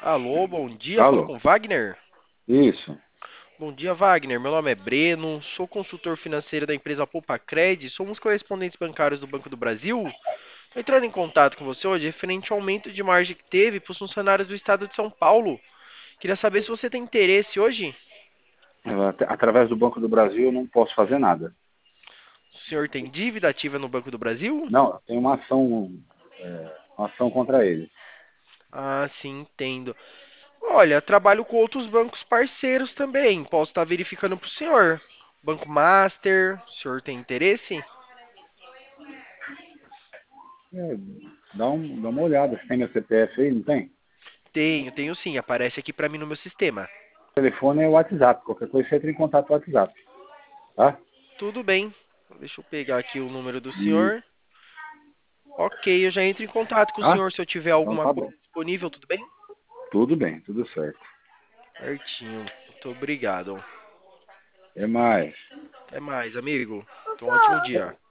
Alô, bom dia, falo Alô? com Wagner. Isso. Bom dia, Wagner. Meu nome é Breno, sou consultor financeiro da empresa Poupa-Cred, somos correspondentes bancários do Banco do Brasil. Estou entrando em contato com você hoje referente ao aumento de margem que teve para os funcionários do estado de São Paulo. Queria saber se você tem interesse hoje. Através do Banco do Brasil eu não posso fazer nada. O senhor tem dívida ativa no Banco do Brasil? Não, tem uma ação contra ele. Ah, sim, entendo. Olha, trabalho com outros bancos parceiros também. Posso estar verificando para o senhor. Banco Master, o senhor tem interesse? É, dá uma olhada. Você tem meu CPF aí, não tem? Tenho sim. Aparece aqui para mim no meu sistema. O telefone é o WhatsApp. Qualquer coisa você entra em contato com o WhatsApp. Tá? Tudo bem. Deixa eu pegar aqui o número do E, senhor. Ok, eu já entro em contato com o ah, senhor se eu tiver então alguma tá coisa bom. disponível, tudo bem? Tudo bem, tudo certo. Certinho. Muito obrigado. É mais. Até mais, amigo. Tenha um ótimo dia.